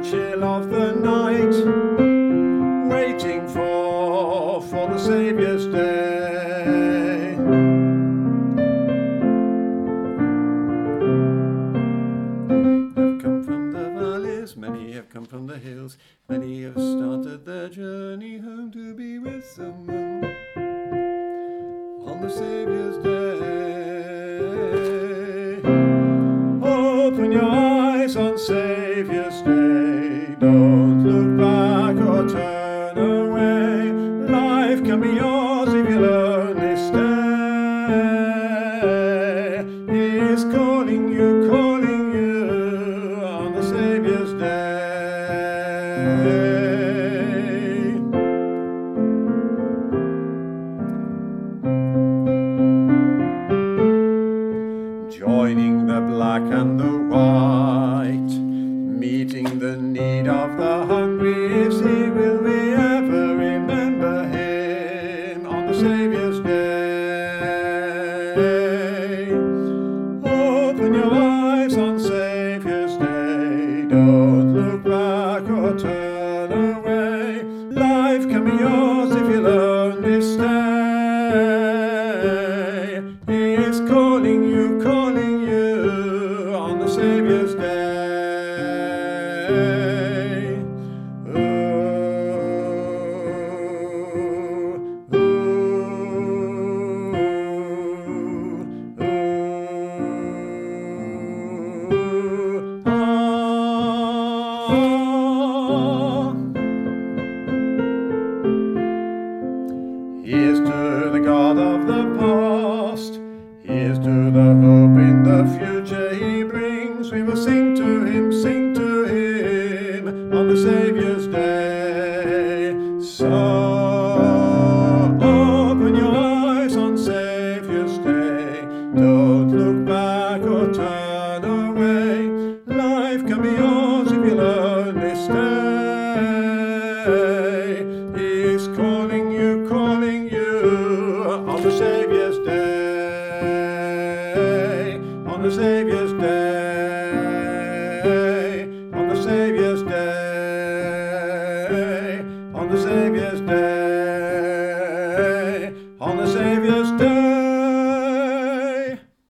chill of the night, waiting for the Saviour's day. Have come from the valleys, many have come from the hills, many have started their journey home to be with the moon on the Saviour's day. Open your eyes on Saviour's day, don't look back or turn away. Life can be yours if you'll only stay. He is calling you on the Saviour's day. Joining the black and the white, meeting the need of the hungry, is He. Will we ever remember Him on the Saviour's day? Open your eyes on Saviour's day, don't look back or turn away. Life can be yours if you'll only stay. He is calling you on the Saviour's day. Ooh, ooh, ooh, ah. Here's to the God of the past, here's to the hope in the future He brings. We will sing to Him on the Saviour's day. So open your eyes on Saviour's day, don't look back or turn away. Life can be yours if you'll only stay. He is calling you on the Saviour's day, on the Saviour's day.